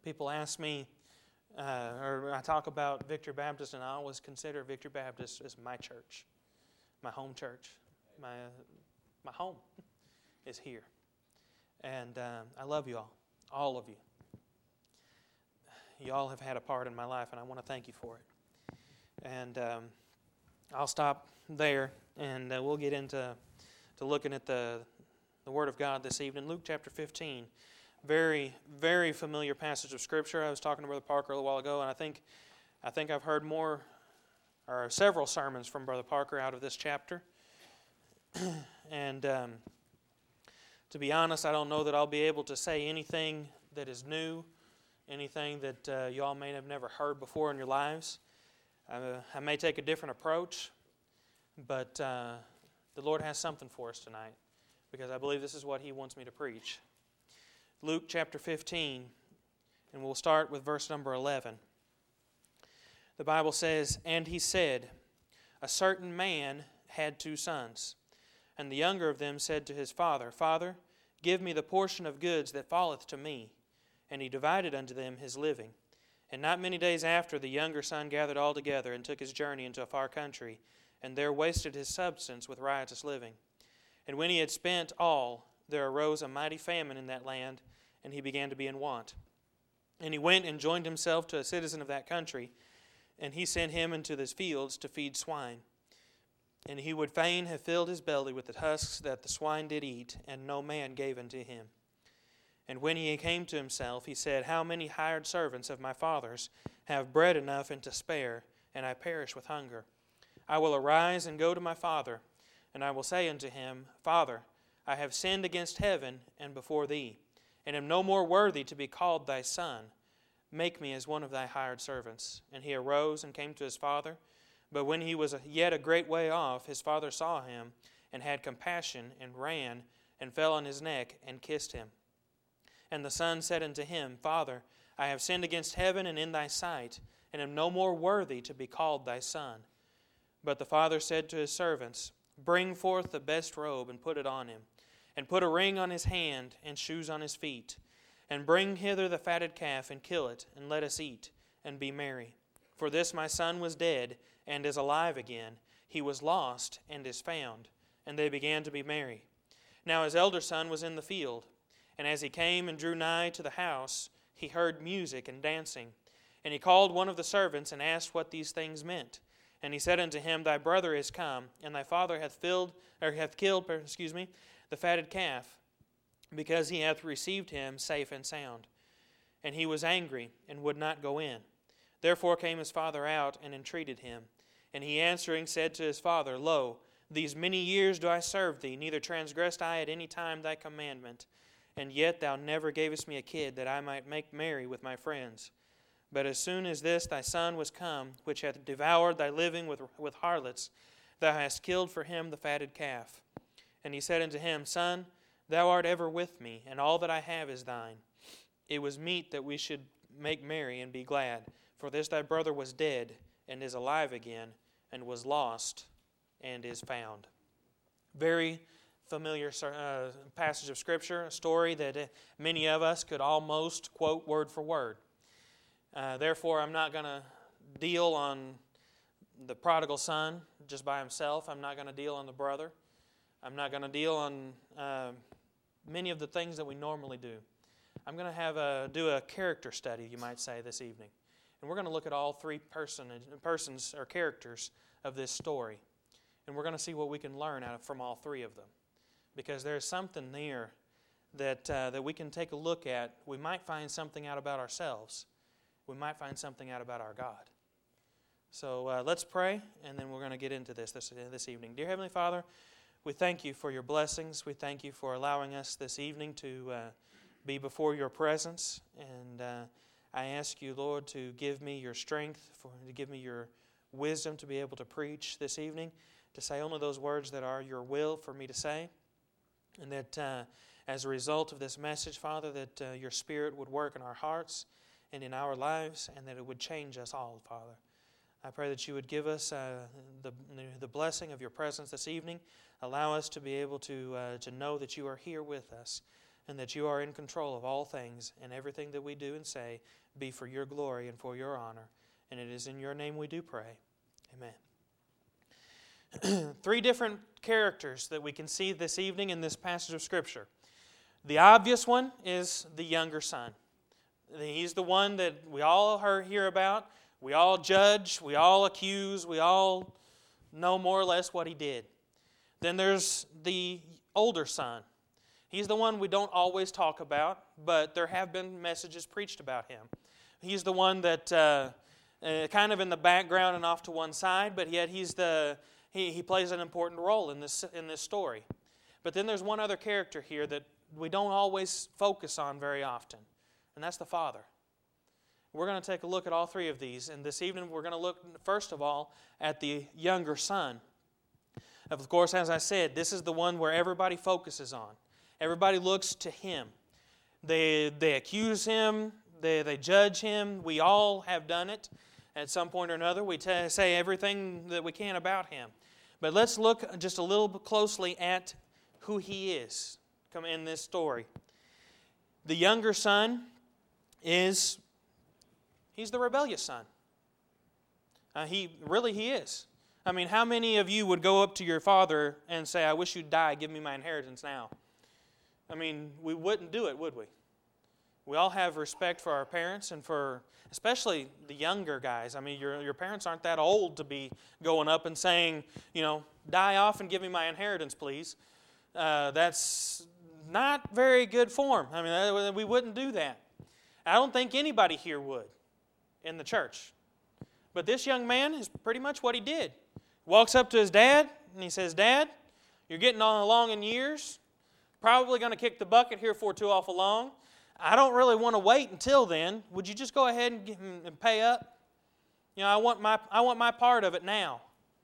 People ask me, or I talk about Victory Baptist, and I always consider Victory Baptist as my church, my home church. My home is here. And I love you all of you. You all have had a part in my life, and I want to thank you for it. And I'll stop there, and we'll get into looking at the Word of God this evening. Luke chapter 15, very, very familiar passage of Scripture. I was talking to Brother Parker a little while ago, and I think I've heard several sermons from Brother Parker out of this chapter. And to be honest, I don't know that I'll be able to say anything that is new, anything that you all may have never heard before in your lives. I may take a different approach, but the Lord has something for us tonight, because I believe this is what He wants me to preach. Luke chapter 15, and we'll start with verse number 11. The Bible says, "And he said, A certain man had 2 sons. And the younger of them said to his father, Father, give me the portion of goods that falleth to me. And he divided unto them his living. And not many days after, the younger son gathered all together, and took his journey into a far country, and there wasted his substance with riotous living. And when he had spent all, there arose a mighty famine in that land, and he began to be in want. And he went and joined himself to a citizen of that country, and he sent him into his fields to feed swine. And he would fain have filled his belly with the husks that the swine did eat, and no man gave unto him. And when he came to himself, he said, How many hired servants of my father's have bread enough and to spare, and I perish with hunger? I will arise and go to my father, and I will say unto him, Father, I have sinned against heaven and before thee, and am no more worthy to be called thy son. Make me as one of thy hired servants. And he arose and came to his father. But when he was yet a great way off, his father saw him, and had compassion, and ran, and fell on his neck, and kissed him. And the son said unto him, Father, I have sinned against heaven and in thy sight, and am no more worthy to be called thy son. But the father said to his servants, Bring forth the best robe, and put it on him, and put a ring on his hand, and shoes on his feet. And bring hither the fatted calf, and kill it, and let us eat, and be merry. For this my son was dead, and is alive again. He was lost, and is found. And they began to be merry. Now his elder son was in the field. And as he came and drew nigh to the house, he heard music and dancing. And he called one of the servants, and asked what these things meant. And he said unto him, Thy brother is come, and thy father hath killed the fatted calf, because he hath received him safe and sound. And he was angry, and would not go in. Therefore came his father out, and entreated him. And he answering said to his father, Lo, these many years do I serve thee, neither transgressed I at any time thy commandment. And yet thou never gavest me a kid, that I might make merry with my friends. But as soon as this thy son was come, which hath devoured thy living with harlots, thou hast killed for him the fatted calf. And he said unto him, Son, thou art ever with me, and all that I have is thine. It was meet that we should make merry and be glad. For this thy brother was dead, and is alive again, and was lost, and is found. Very familiar passage of Scripture, a story that many of us could almost quote word for word. Therefore, I'm not going to deal on the prodigal son just by himself. I'm not going to deal on the brother. I'm not going to deal on many of the things that we normally do. I'm going to do a character study, you might say, this evening. And we're going to look at all 3 persons or characters of this story. And we're going to see what we can learn from all 3 of them. Because there's something there that we can take a look at. We might find something out about ourselves. We might find something out about our God. So let's pray, and then we're going to get into this evening. Dear Heavenly Father, we thank you for your blessings. We thank you for allowing us this evening to be before your presence. And I ask you, Lord, to give me your strength, to give me your wisdom to be able to preach this evening, to say only those words that are your will for me to say. And that as a result of this message, Father, that your Spirit would work in our hearts and in our lives, and that it would change us all, Father. I pray that you would give us the blessing of your presence this evening. Allow us to be able to know that you are here with us, and that you are in control of all things, and everything that we do and say be for your glory and for your honor. And it is in your name we do pray. Amen. 3 different characters that we can see this evening in this passage of Scripture. The obvious one is the younger son. He's the one that we all hear about. We all judge, we all accuse, we all know more or less what he did. Then there's the older son. He's the one we don't always talk about, but there have been messages preached about him. He's the one that kind of in the background and off to one side, but yet he plays an important role in this story. But then there's one other character here that we don't always focus on very often, and that's the father. We're going to take a look at all 3 of these, and this evening we're going to look first of all at the younger son. Of course, as I said, this is the one where everybody focuses on. Everybody looks to him. They accuse him, they judge him. We all have done it at some point or another. We say everything that we can about him. But let's look just a little bit closely at who he is in this story. The younger son he's the rebellious son. He is. I mean, how many of you would go up to your father and say, I wish you'd die, give me my inheritance now? I mean, we wouldn't do it, would we? We all have respect for our parents and for, especially the younger guys. I mean, your parents aren't that old to be going up and saying, die off and give me my inheritance, please. That's not very good form. I mean, we wouldn't do that. I don't think anybody here would in the church. But this young man is pretty much what he did. Walks up to his dad and he says, Dad, you're getting on along in years. Probably going to kick the bucket here for too awful long. I don't really want to wait until then. Would you just go ahead and pay up? I want my part of it now.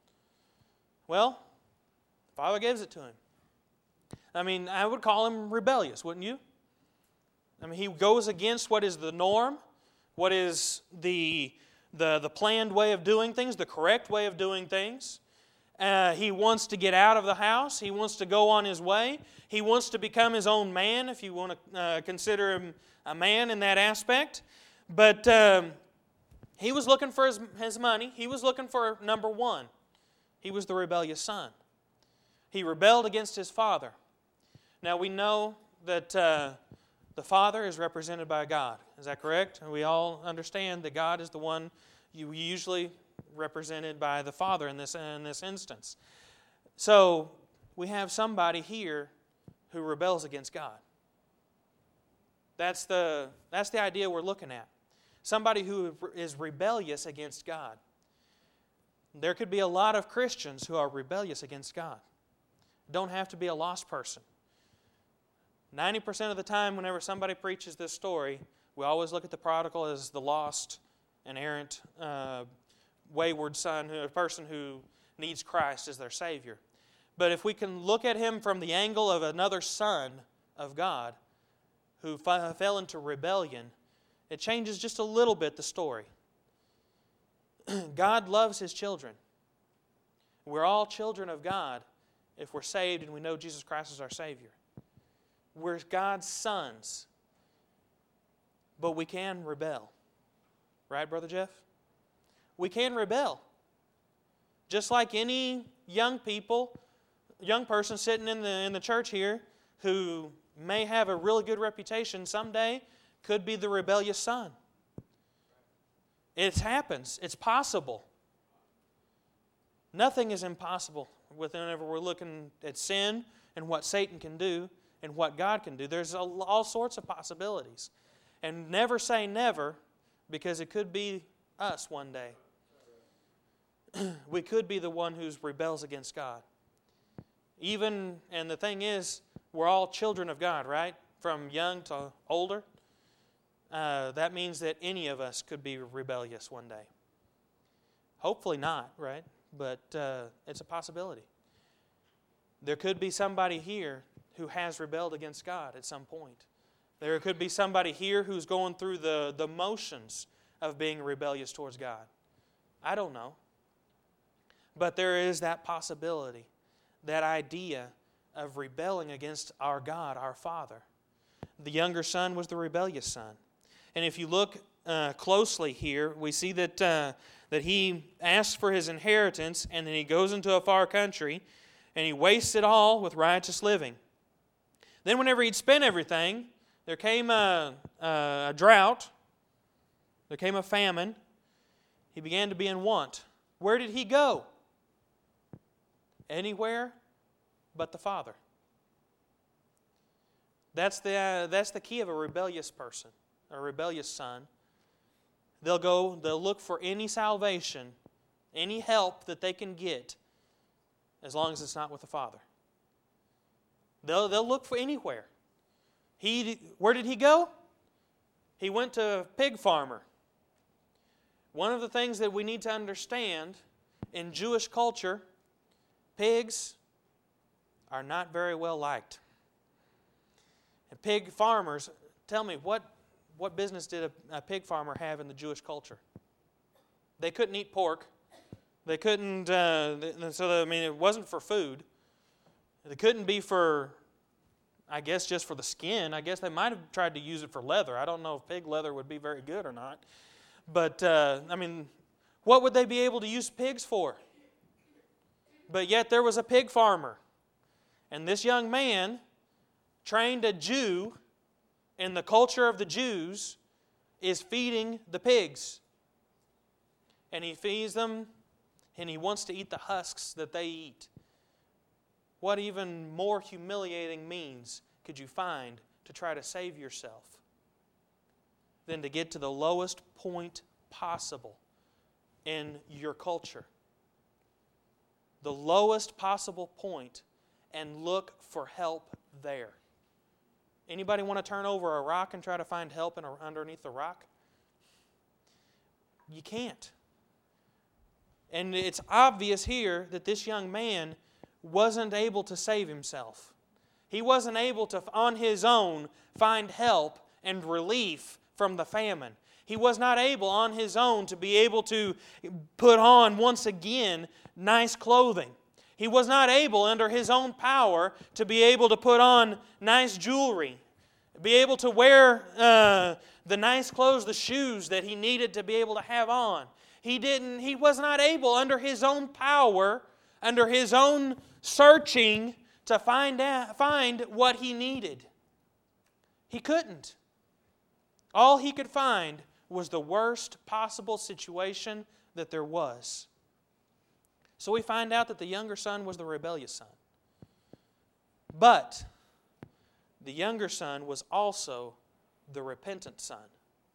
Well, the father gives it to him. I mean, I would call him rebellious, wouldn't you? I mean, he goes against what is the norm, what is the planned way of doing things, the correct way of doing things. He wants to get out of the house. He wants to go on his way. He wants to become his own man, if you want to consider him a man in that aspect. But he was looking for his money. He was looking for number one. He was the rebellious son. He rebelled against his father. Now we know that the father is represented by God. Is that correct? We all understand that God is the one usually represented by the father in this instance. So we have somebody here who rebels against God. That's the idea we're looking at. Somebody who is rebellious against God. There could be a lot of Christians who are rebellious against God. Don't have to be a lost person. 90% of the time whenever somebody preaches this story, we always look at the prodigal as the lost and errant, wayward son, a person who needs Christ as their Savior. But if we can look at him from the angle of another son of God who fell into rebellion, it changes just a little bit the story. God loves His children. We're all children of God if we're saved and we know Jesus Christ is our Savior. We're God's sons, but we can rebel. Right, Brother Jeff? We can rebel. Just like any young person sitting in the church here who may have a really good reputation someday could be the rebellious son. It happens. It's possible. Nothing is impossible whenever we're looking at sin and what Satan can do and what God can do. There's all sorts of possibilities. And never say never, because it could be us one day. We could be the one who rebels against God. And the thing is, we're all children of God, right? From young to older. That means that any of us could be rebellious one day. Hopefully not, right? But it's a possibility. There could be somebody here who has rebelled against God at some point. There could be somebody here who's going through the motions of being rebellious towards God. I don't know. But there is that possibility, that idea of rebelling against our God, our Father. The younger son was the rebellious son. And if you look closely here, we see that he asks for his inheritance, and then he goes into a far country, and he wastes it all with riotous living. Then whenever he'd spent everything, there came a drought, there came a famine, he began to be in want. Where did he go? Anywhere but the Father. That's the key of a rebellious person, a rebellious son. They'll look for any salvation, any help that they can get, as long as it's not with the Father. They'll look for anywhere. Where did he go? He went to a pig farmer. One of the things that we need to understand in Jewish culture, pigs are not very well liked. And pig farmers, tell me, what business did a pig farmer have in the Jewish culture? They couldn't eat pork. They couldn't, it wasn't for food. It couldn't be for, I guess, just for the skin. I guess they might have tried to use it for leather. I don't know if pig leather would be very good or not. But, what would they be able to use pigs for? But yet there was a pig farmer. And this young man trained a Jew in the culture of the Jews is feeding the pigs. And he feeds them, and he wants to eat the husks that they eat. What even more humiliating means could you find to try to save yourself than to get to the lowest point possible in your culture? The lowest possible point, and look for help there. Anybody want to turn over a rock and try to find help underneath the rock? You can't. And it's obvious here that this young man wasn't able to save himself. He wasn't able to, on his own, find help and relief from the famine. He was not able on his own to be able to put on, once again, nice clothing. He was not able, under his own power, to be able to put on nice jewelry, be able to wear the nice clothes, the shoes that he needed to be able to have on. He was not able, under his own power, under his own searching, to find what he needed. He couldn't. All he could find was the worst possible situation that there was. So we find out that the younger son was the rebellious son. But the younger son was also the repentant son.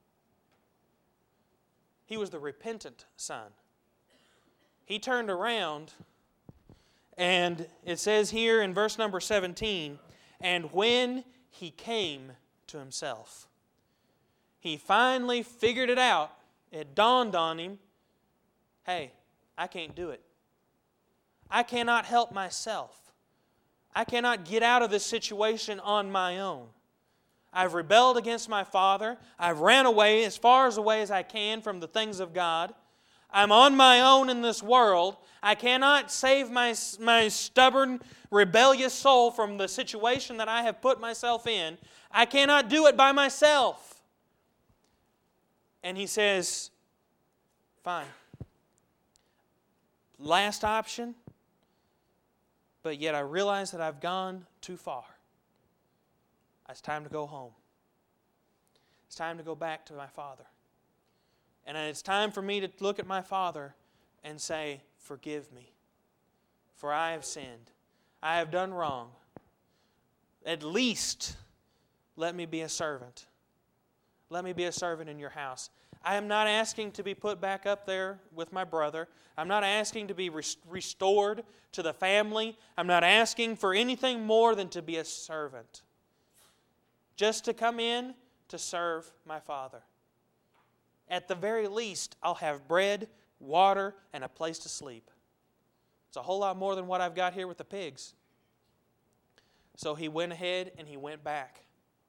He was the repentant son. He turned around, and it says here in verse number 17, and when he came to himself. He finally figured it out. It dawned on him, hey, I can't do it. I cannot help myself. I cannot get out of this situation on my own. I've rebelled against my father. I've ran away as far away as I can from the things of God. I'm on my own in this world. I cannot save my stubborn, rebellious soul from the situation that I have put myself in. I cannot do it by myself. And he says, fine. Last option, but yet I realize that I've gone too far. It's time to go home. It's time to go back to my father. And it's time for me to look at my father and say, forgive me, for I have sinned. I have done wrong. At least let me be a servant. Let me be a servant in your house. I am not asking to be put back up there with my brother. I'm not asking to be restored to the family. I'm not asking for anything more than to be a servant. Just to come in to serve my father. At the very least, I'll have bread, water, and a place to sleep. It's a whole lot more than what I've got here with the pigs. So he went ahead and he went back.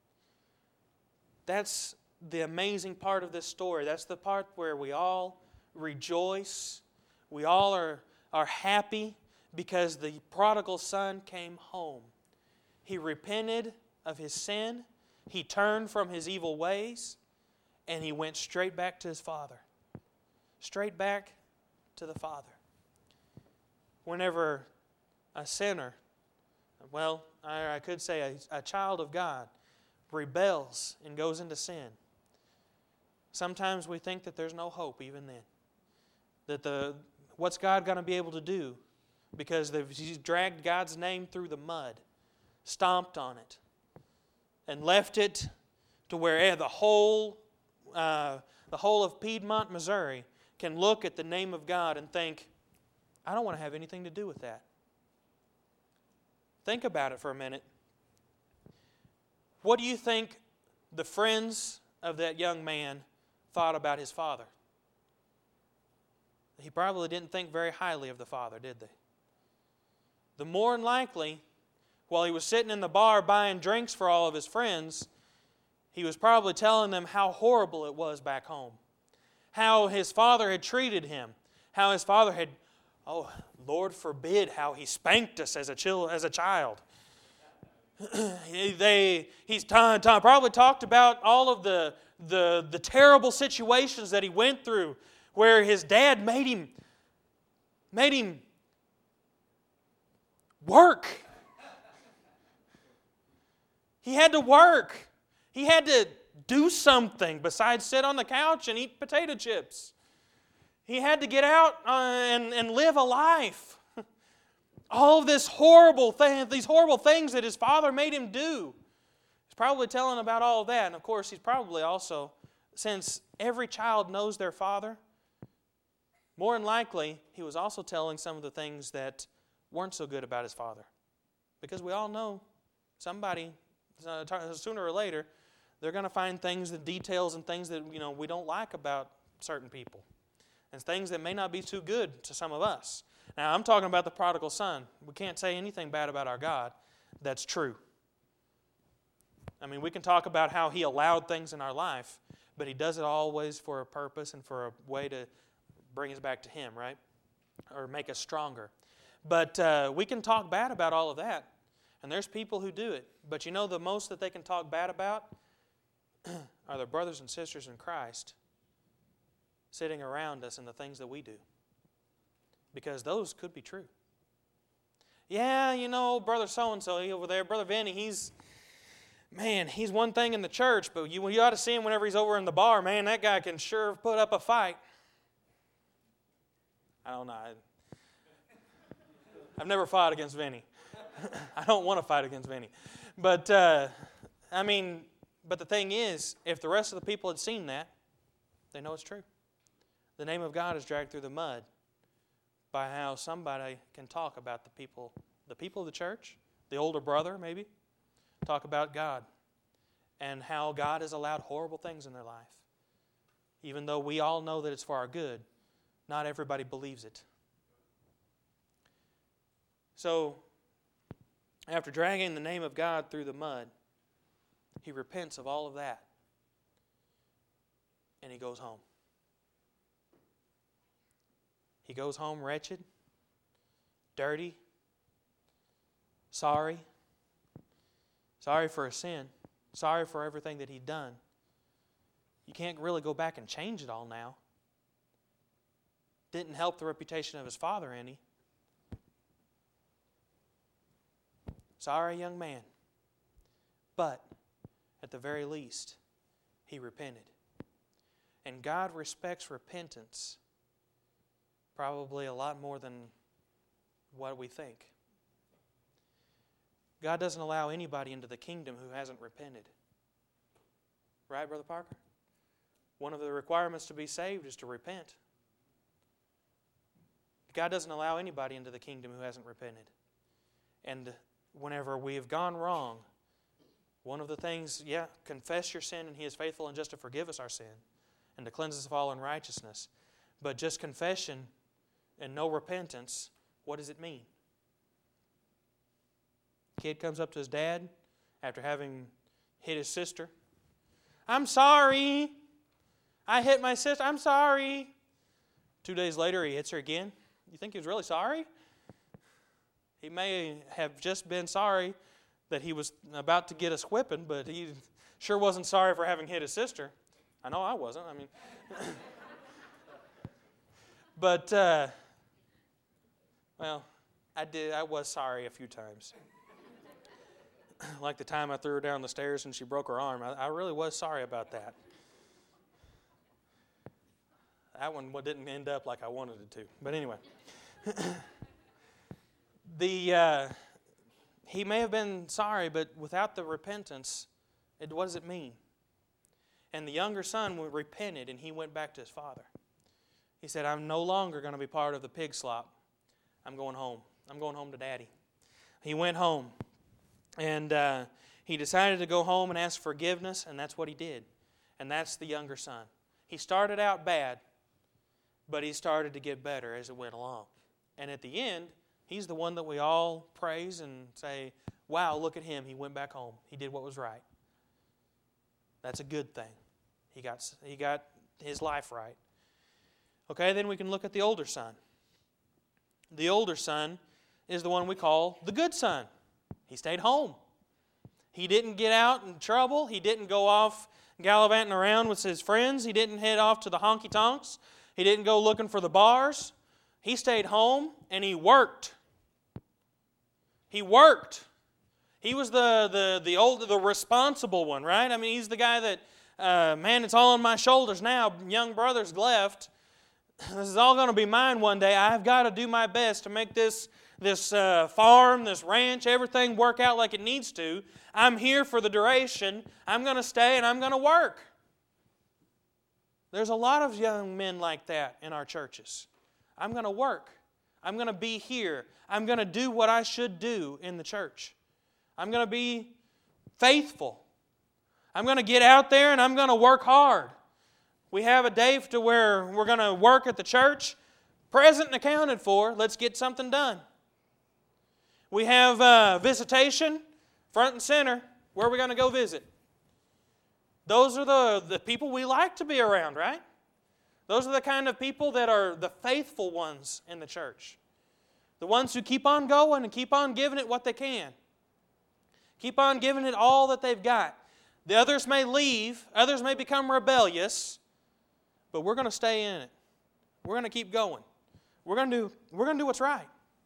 That's the amazing part of this story. That's the part where we all rejoice. We all are happy because the prodigal son came home. He repented of his sin. he turned from his evil ways and he went straight back to his father. Straight back to the Father. Whenever a sinner, well, I could say a child of God, rebels and goes into sin, sometimes we think that there's no hope even then. That what's God going to be able to do? Because He's dragged God's name through the mud, stomped on it, and left it to where the whole of Piedmont, Missouri, can look at the name of God and think, I don't want to have anything to do with that. Think about it for a minute. What do you think the friends of that young man thought about his father? He probably didn't think very highly of the father, did they? The more than likely, while he was sitting in the bar buying drinks for all of his friends, he was probably telling them how horrible it was back home. How his father had treated him. How his father had, oh, Lord forbid, how he spanked us as a child. He's probably talked about all of the terrible situations that he went through where his dad made him work. He had to work. He had to do something besides sit on the couch and eat potato chips. He had to get out and live a life. All of these horrible things that his father made him do. He's probably telling about all of that. And of course, he's probably also, since every child knows their father, more than likely, he was also telling some of the things that weren't so good about his father. Because we all know somebody, sooner or later, they're going to find things, the details and things that we don't like about certain people. And things that may not be too good to some of us. Now, I'm talking about the prodigal son. We can't say anything bad about our God. That's true. I mean, we can talk about how He allowed things in our life, but He does it always for a purpose and for a way to bring us back to Him, right? Or make us stronger. But we can talk bad about all of that. And there's people who do it. But the most that they can talk bad about are their brothers and sisters in Christ sitting around us and the things that we do. Because those could be true. Yeah, brother so-and-so over there, Brother Vinny, he's one thing in the church, but you ought to see him whenever he's over in the bar. Man, that guy can sure put up a fight. I don't know. I've never fought against Vinny. I don't want to fight against Vinny. But, but the thing is, if the rest of the people had seen that, they know it's true. The name of God is dragged through the mud by how somebody can talk about the people of the church, the older brother maybe, talk about God and how God has allowed horrible things in their life. Even though we all know that it's for our good, not everybody believes it. So, after dragging the name of God through the mud, he repents of all of that. And he goes home. He goes home wretched, dirty, sorry for his sin, sorry for everything that he'd done. You can't really go back and change it all now. Didn't help the reputation of his father any. Sorry, young man. But, at the very least, he repented. And God respects repentance probably a lot more than what we think. God doesn't allow anybody into the kingdom who hasn't repented. Right, Brother Parker? One of the requirements to be saved is to repent. God doesn't allow anybody into the kingdom who hasn't repented. And whenever we have gone wrong, one of the things, confess your sin and He is faithful and just to forgive us our sin and to cleanse us of all unrighteousness. But just confession and no repentance, what does it mean? Kid comes up to his dad after having hit his sister. I'm sorry. I hit my sister. I'm sorry. 2 days later, he hits her again. You think he was really sorry? He may have just been sorry that he was about to get us whipping, but he Sure wasn't sorry for having hit his sister. I know I wasn't. I mean, but, well, I was sorry a few times. Like the time I threw her down the stairs and she broke her arm. I really was sorry about that. That one didn't end up like I wanted it to. But anyway. He may have been sorry, but without the repentance, what does it mean? And the younger son repented, and he went back to his father. He said, I'm no longer going to be part of the pig slop. I'm going home. I'm going home to Daddy. He went home, and he decided to go home and ask forgiveness, and that's what he did. And that's the younger son. He started out bad, but he started to get better as it went along. And at the end, he's the one that we all praise and say, wow, look at him. He went back home. He did what was right. That's a good thing. He got his life right. Okay, then we can look at the older son. The older son is the one we call the good son. He stayed home. He didn't get out in trouble. He didn't go off gallivanting around with his friends. He didn't head off to the honky-tonks. He didn't go looking for the bars. He stayed home and he worked. He worked. He was the responsible one, right? I mean, he's the guy that, man, it's all on my shoulders now. Young brother's left. This is all going to be mine one day. I've got to do my best to make this farm, this ranch, everything work out like it needs to. I'm here for the duration. I'm going to stay and I'm going to work. There's a lot of young men like that in our churches. I'm going to work. I'm going to be here. I'm going to do what I should do in the church. I'm going to be faithful. I'm going to get out there and I'm going to work hard. We have a day to where we're going to work at the church, present and accounted for. Let's get something done. We have visitation, front and center. Where are we going to go visit? Those are the people we like to be around, right? Those are the kind of people that are the faithful ones in the church. The ones who keep on going and keep on giving it what they can. Keep on giving it all that they've got. The others may leave, others may become rebellious, but we're going to stay in it. We're going to keep going. We're going to do what's right.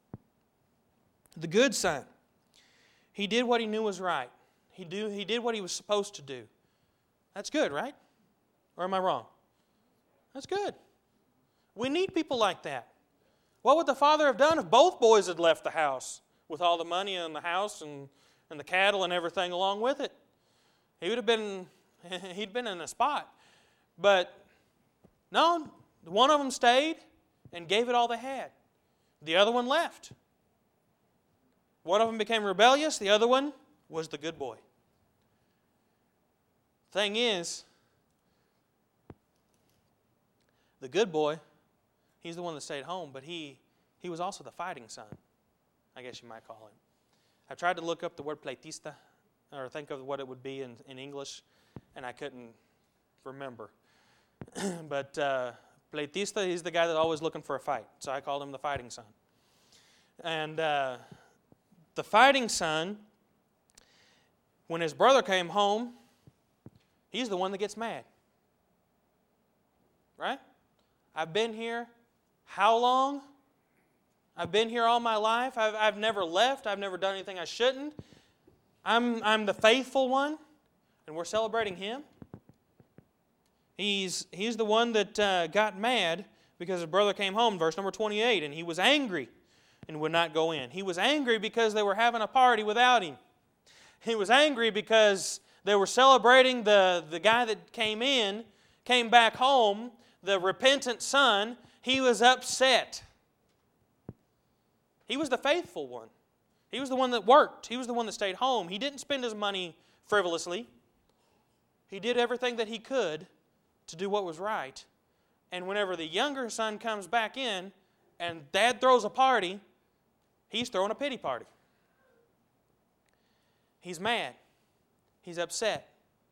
The good son, he did what he knew was right. He did what he was supposed to do. That's good, right? Or am I wrong? That's good. We need people like that. What would the father have done if both boys had left the house with all the money in the house and the cattle and everything along with it? He'd been in a spot. But no, one of them stayed and gave it all they had. The other one left. One of them became rebellious. The other one was the good boy. Thing is, the good boy, he's the one that stayed home, but he was also the fighting son, I guess you might call him. I tried to look up the word pleitista, or think of what it would be in English, and I couldn't remember. But pleitista, he's the guy that's always looking for a fight, so I called him the fighting son. And the fighting son, when his brother came home, he's the one that gets mad. Right? I've been here how long? I've been here all my life. I've never left. I've never done anything I shouldn't. I'm the faithful one, and we're celebrating him. He's the one that got mad because his brother came home, verse number 28, and he was angry and would not go in. He was angry because they were having a party without him. He was angry because they were celebrating the guy that came back home, the repentant son. He was upset. He was the faithful one. He was the one that worked. He was the one that stayed home. He didn't spend his money frivolously. He did everything that he could to do what was right. And whenever the younger son comes back in and dad throws a party, he's throwing a pity party. He's mad. He's upset.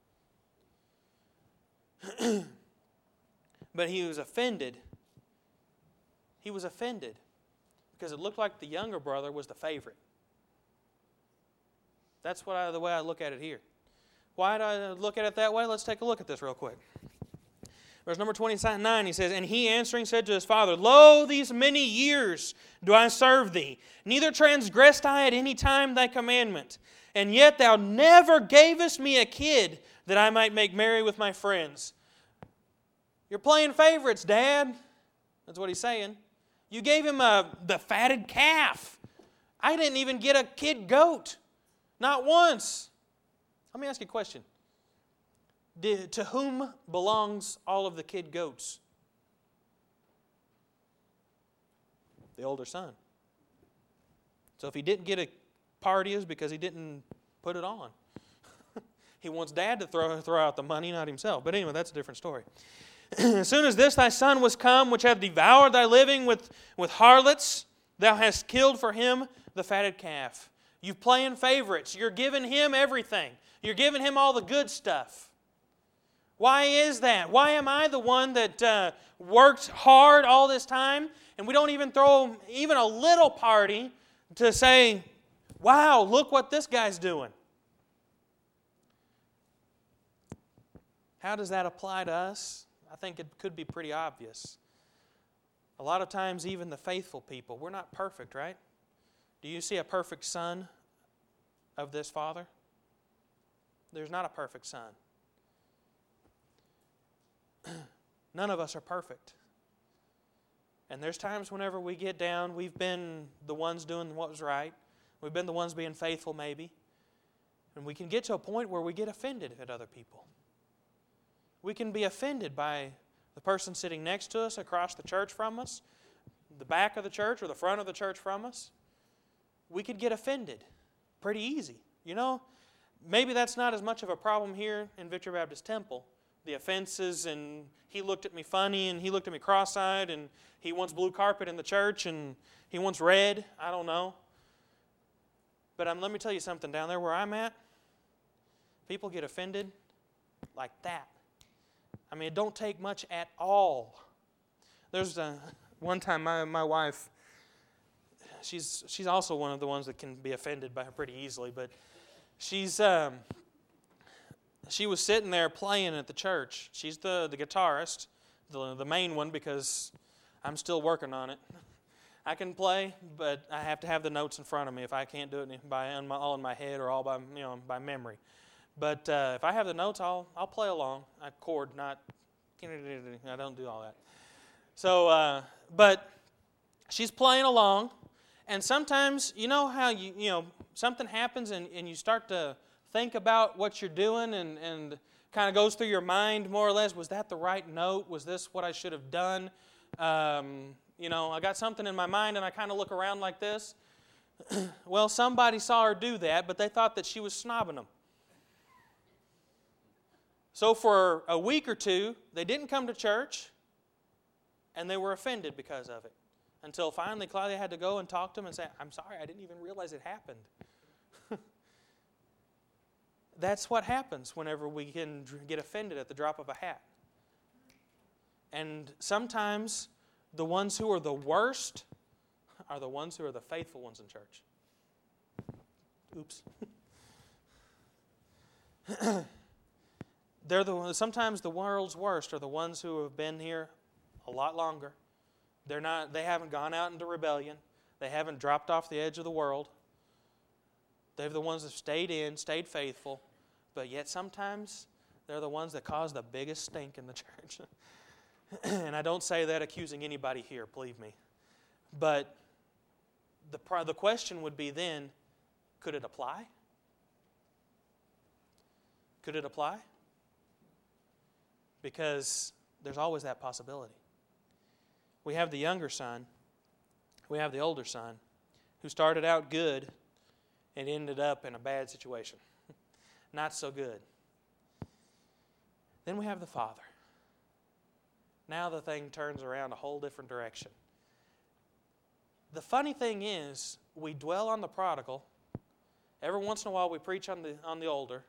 But he was offended. He was offended because it looked like the younger brother was the favorite. That's the way I look at it here. Why do I look at it that way? Let's take a look at this real quick. Verse number 29, he says, And he answering said to his father, Lo, these many years do I serve thee, neither transgressed I at any time thy commandment. And yet thou never gavest me a kid that I might make merry with my friends. You're playing favorites, Dad. That's what he's saying. You gave him the fatted calf. I didn't even get a kid goat. Not once. Let me ask you a question. To whom belongs all of the kid goats? The older son. So if he didn't get a party, it's because he didn't put it on. He wants Dad to throw out the money, not himself. But anyway, that's a different story. As soon as this thy son was come, which hath devoured thy living with harlots, thou hast killed for him the fatted calf. You're playing favorites. You're giving him everything. You're giving him all the good stuff. Why is that? Why am I the one that worked hard all this time, and we don't even throw even a little party to say, wow, look what this guy's doing? How does that apply to us? I think it could be pretty obvious. A lot of times, even the faithful people, we're not perfect, right? Do you see a perfect son of this father? There's not a perfect son. None of us are perfect. And there's times whenever we get down, we've been the ones doing what was right. We've been the ones being faithful, maybe. And we can get to a point where we get offended at other people. We can be offended by the person sitting next to us, across the church from us, the back of the church or the front of the church from us. We could get offended pretty easy. You know, maybe that's not as much of a problem here in Victory Baptist Temple. The offenses, and he looked at me funny, and he looked at me cross-eyed, and he wants blue carpet in the church, and he wants red. I don't know. But let me tell you something. Down there where I'm at, people get offended like that. I mean, it don't take much at all. There's one time my wife, she's also one of the ones that can be offended by her pretty easily, but she was sitting there playing at the church. She's the guitarist, the main one, because I'm still working on it. I can play, but I have to have the notes in front of me if I can't do it all in my head or all by memory. But if I have the notes, I'll play along. I chord, not I don't do all that. So, but she's playing along, and sometimes you know how you something happens and you start to think about what you're doing and kind of goes through your mind more or less. Was that the right note? Was this what I should have done? I got something in my mind, and I kind of look around like this. Well, somebody saw her do that, but they thought that she was snobbing them. So for a week or two, they didn't come to church, and they were offended because of it. Until finally Claudia had to go and talk to them and say, I'm sorry, I didn't even realize it happened. That's what happens whenever we can get offended at the drop of a hat. And sometimes the ones who are the worst are the ones who are the faithful ones in church. Oops. Sometimes the world's worst are the ones who have been here a lot longer. They haven't gone out into rebellion. They haven't dropped off the edge of the world. They're the ones that stayed faithful. But yet sometimes they're the ones that cause the biggest stink in the church. And I don't say that accusing anybody here, believe me. But the question would be then, could it apply? Could it apply? Because there's always that possibility. We have the younger son. We have the older son who started out good and ended up in a bad situation. Not so good. Then we have the father. Now the thing turns around a whole different direction. The funny thing is, we dwell on the prodigal. Every once in a while we preach on the older.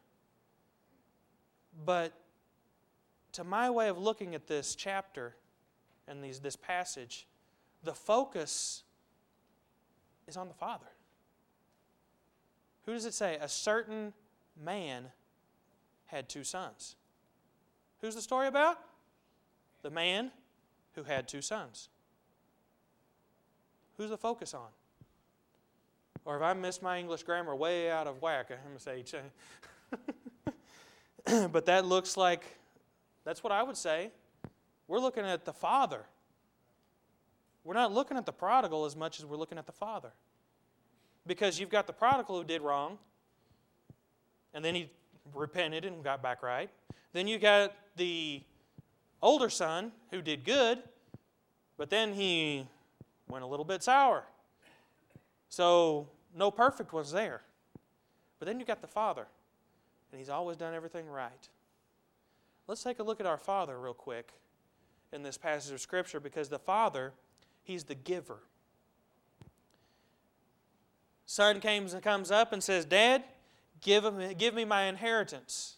But to my way of looking at this chapter and this passage, the focus is on the father. Who does it say? A certain man had two sons. Who's the story about? The man who had two sons. Who's the focus on? Or if I missed my English grammar way out of whack, I'm going to say, but that looks like, that's what I would say. We're looking at the father. We're not looking at the prodigal as much as we're looking at the father. Because you've got the prodigal who did wrong, and then he repented and got back right. Then you got the older son who did good, but then he went a little bit sour. So no perfect was there. But then you got the father, and he's always done everything right. Let's take a look at our father real quick in this passage of Scripture, because the father, he's the giver. Son comes up and says, Dad, give me my inheritance.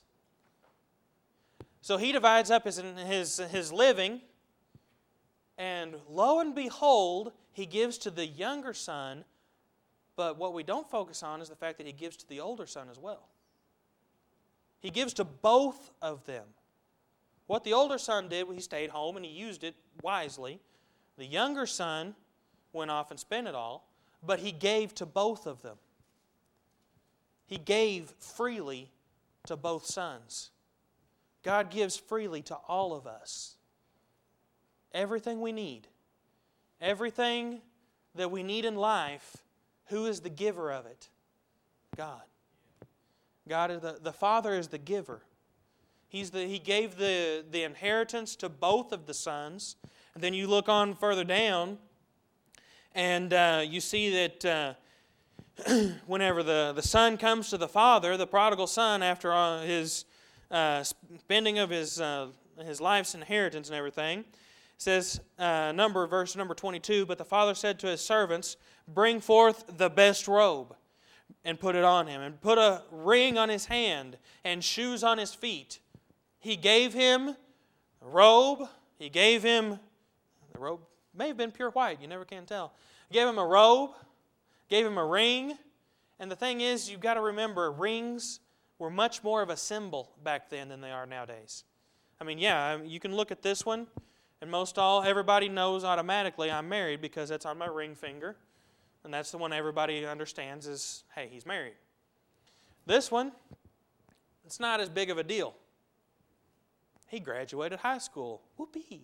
So he divides up his living, and lo and behold, he gives to the younger son. But what we don't focus on is the fact that he gives to the older son as well. He gives to both of them. What the older son did, he stayed home and he used it wisely. The younger son went off and spent it all, but he gave to both of them. He gave freely to both sons. God gives freely to all of us. Everything we need. Everything that we need in life, who is the giver of it? God. God is the Father is the giver. He gave the inheritance to both of the sons. And then you look on further down, and you see that whenever the son comes to the father, the prodigal son, after his spending of his life's inheritance and everything, says, verse number 22, but the father said to his servants, bring forth the best robe and put it on him, and put a ring on his hand and shoes on his feet. He gave him a robe. He gave him, the robe may have been pure white, you never can tell. He gave him a robe, gave him a ring, and the thing is, you've got to remember, rings were much more of a symbol back then than they are nowadays. I mean, yeah, you can look at this one, and everybody knows automatically I'm married because that's on my ring finger. And that's the one everybody understands is, hey, he's married. This one, it's not as big of a deal. He graduated high school. Whoopee.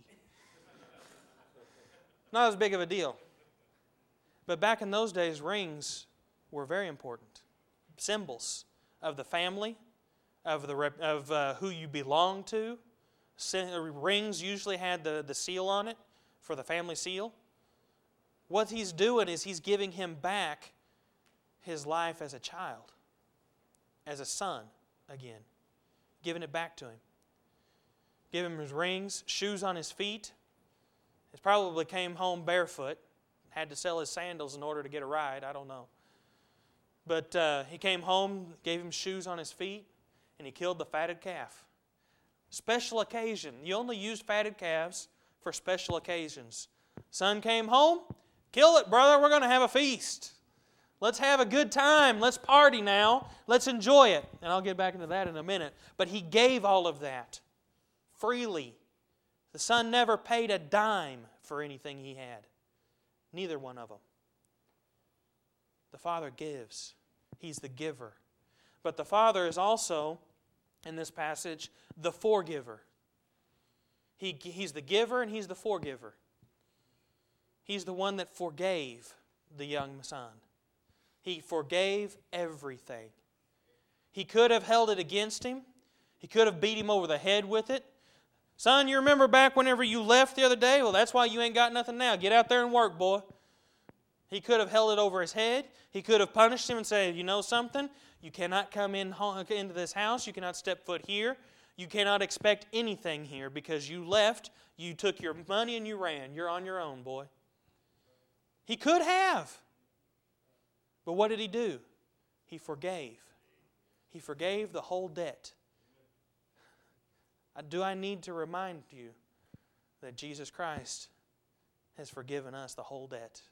Not as big of a deal. But back in those days, rings were very important. Symbols of the family, of who you belong to. Rings usually had the seal on it for the family seal. What he's doing is he's giving him back his life as a child, as a son again, giving it back to him. Give him his rings, shoes on his feet. He probably came home barefoot, had to sell his sandals in order to get a ride, I don't know. But he came home, gave him shoes on his feet, and he killed the fatted calf. Special occasion. You only use fatted calves for special occasions. Son came home, kill it, brother. We're going to have a feast. Let's have a good time. Let's party now. Let's enjoy it. And I'll get back into that in a minute. But he gave all of that freely. The son never paid a dime for anything he had. Neither one of them. The Father gives. He's the giver. But the Father is also, in this passage, the forgiver. He's the giver and He's the forgiver. He's the one that forgave the young son. He forgave everything. He could have held it against him. He could have beat him over the head with it. Son, you remember back whenever you left the other day? Well, that's why you ain't got nothing now. Get out there and work, boy. He could have held it over his head. He could have punished him and said, you know something? You cannot come into this house. You cannot step foot here. You cannot expect anything here because you left, you took your money and you ran. You're on your own, boy. He could have. But what did he do? He forgave. He forgave the whole debt. Do I need to remind you that Jesus Christ has forgiven us the whole debt?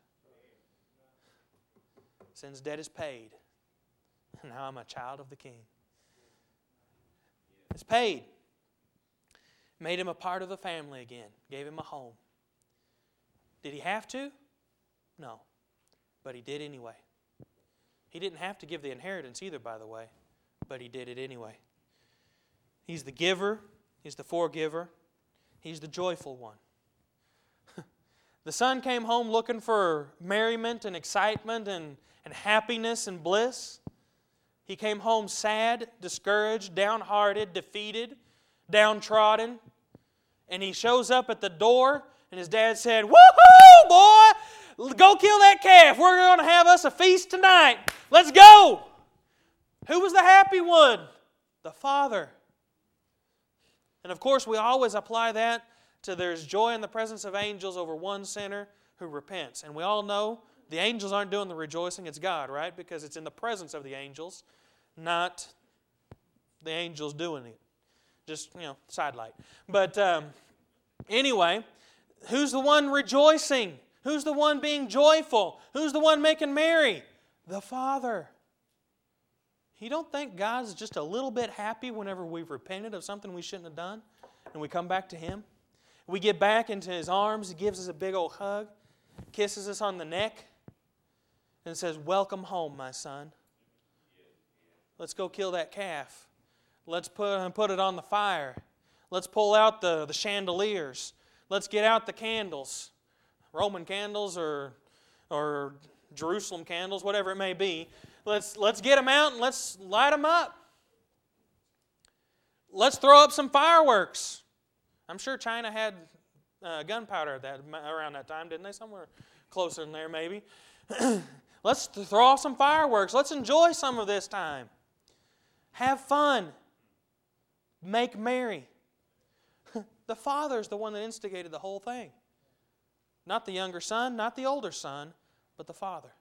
Sin's debt is paid. Now I'm a child of the King. is paid. Made him a part of the family again. Gave him a home. Did he have to? No. But he did anyway. He didn't have to give the inheritance either, by the way. But he did it anyway. He's the giver. He's the forgiver. He's the joyful one. The son came home looking for merriment and excitement and happiness and bliss. He came home sad, discouraged, downhearted, defeated, downtrodden. And he shows up at the door, and his dad said, "Woohoo, boy! Go kill that calf. We're going to have us a feast tonight. Let's go!" Who was the happy one? The father. And of course, we always apply that to there's joy in the presence of angels over one sinner who repents. And we all know the angels aren't doing the rejoicing, it's God, right? Because it's in the presence of the angels, not the angels doing it. Just, sidelight. But anyway, who's the one rejoicing? Who's the one being joyful? Who's the one making merry? The Father. You don't think God's just a little bit happy whenever we've repented of something we shouldn't have done and we come back to Him? We get back into His arms, He gives us a big old hug, kisses us on the neck, and says, "Welcome home, my son. Let's go kill that calf. Let's put it on the fire. Let's pull out the chandeliers. Let's get out the candles, Roman candles or Jerusalem candles, whatever it may be. Let's get them out and let's light them up. Let's throw up some fireworks." I'm sure China had gunpowder around that time, didn't they? Somewhere closer than there, maybe. Let's throw off some fireworks. Let's enjoy some of this time. Have fun. Make merry. The Father's the one that instigated the whole thing. Not the younger son, not the older son, but the Father.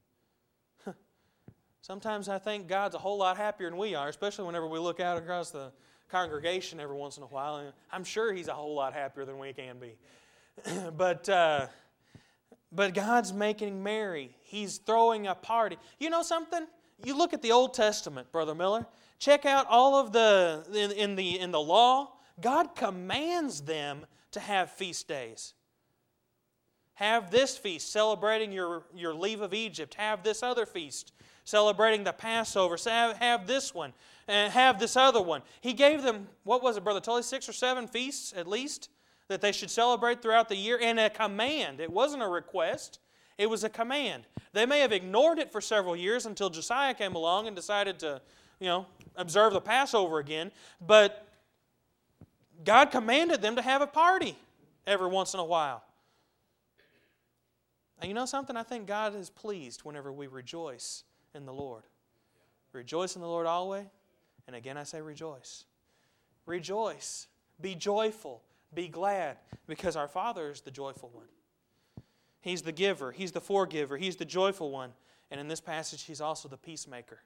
Sometimes I think God's a whole lot happier than we are, especially whenever we look out across the congregation every once in a while. And I'm sure He's a whole lot happier than we can be. But God's making merry. He's throwing a party. You know something? You look at the Old Testament, Brother Miller. Check out all of in the law. God commands them to have feast days. Have this feast celebrating your leave of Egypt. Have this other feast celebrating the Passover. So have this one. And have this other one. He gave them, what was it, Brother Tully, 6 or 7 feasts at least that they should celebrate throughout the year, and a command. It wasn't a request. It was a command. They may have ignored it for several years until Josiah came along and decided to, observe the Passover again. But God commanded them to have a party every once in a while. And you know something? I think God is pleased whenever we rejoice in the Lord. Rejoice in the Lord always. And again I say rejoice. Rejoice. Be joyful. Be glad. Because our Father is the joyful one. He's the giver. He's the forgiver. He's the joyful one. And in this passage, He's also the peacemaker.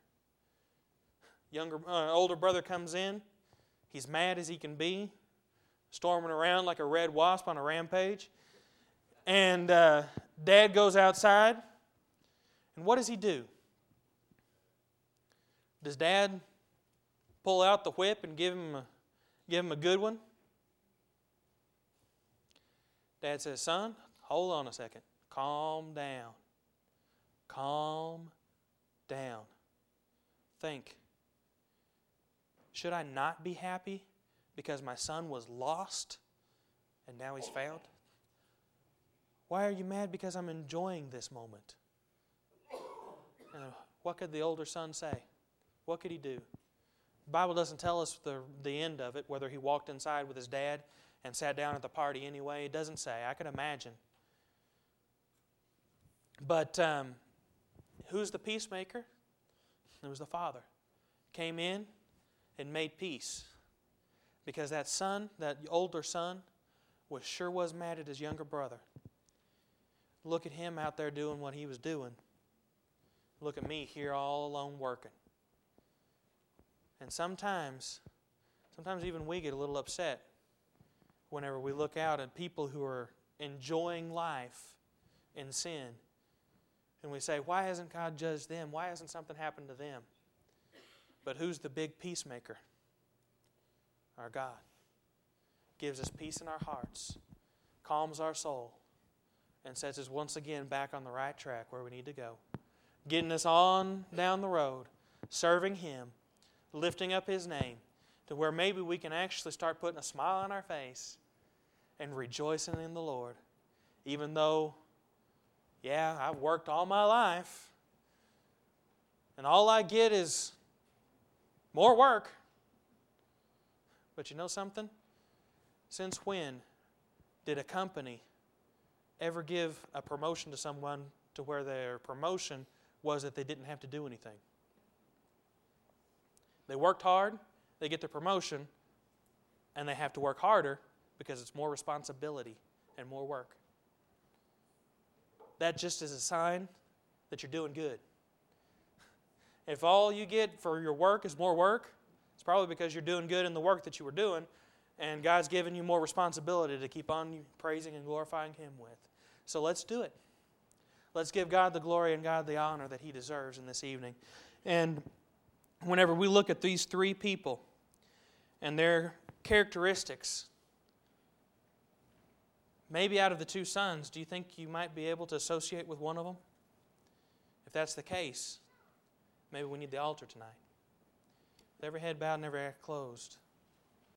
Older brother comes in. He's mad as he can be, storming around like a red wasp on a rampage. And Dad goes outside. And what does he do? Does Dad pull out the whip and give him a good one? Dad says, "Son, hold on a second. Calm down. Calm down. Think. Should I not be happy because my son was lost and now he's found? Why are you mad because I'm enjoying this moment?" What could the older son say? What could he do? The Bible doesn't tell us the end of it, whether he walked inside with his dad and sat down at the party anyway. It doesn't say. I can imagine. But who's the peacemaker? It was the Father. Came in and made peace. Because that older son, sure was mad at his younger brother. Look at him out there doing what he was doing. Look at me here all alone working. And sometimes even we get a little upset whenever we look out at people who are enjoying life in sin. And we say, why hasn't God judged them? Why hasn't something happened to them? But who's the big peacemaker? our God. Gives us peace in our hearts, calms our soul, and sets us once again back on the right track where we need to go. Getting us on down the road, serving Him, lifting up His name, to where maybe we can actually start putting a smile on our face and rejoicing in the Lord. Even though, yeah, I've worked all my life, and all I get is more work. But you know something? Since when did a company ever give a promotion to someone to where their promotion was that they didn't have to do anything? They worked hard, they get their promotion, and they have to work harder because it's more responsibility and more work. That just is a sign that you're doing good. If all you get for your work is more work, it's probably because you're doing good in the work that you were doing, and God's given you more responsibility to keep on praising and glorifying Him with. So let's do it. Let's give God the glory and God the honor that He deserves in this evening. And whenever we look at these three people and their characteristics, maybe out of the two sons, do you think you might be able to associate with one of them? If that's the case, maybe we need the altar tonight. With every head bowed and every eye closed.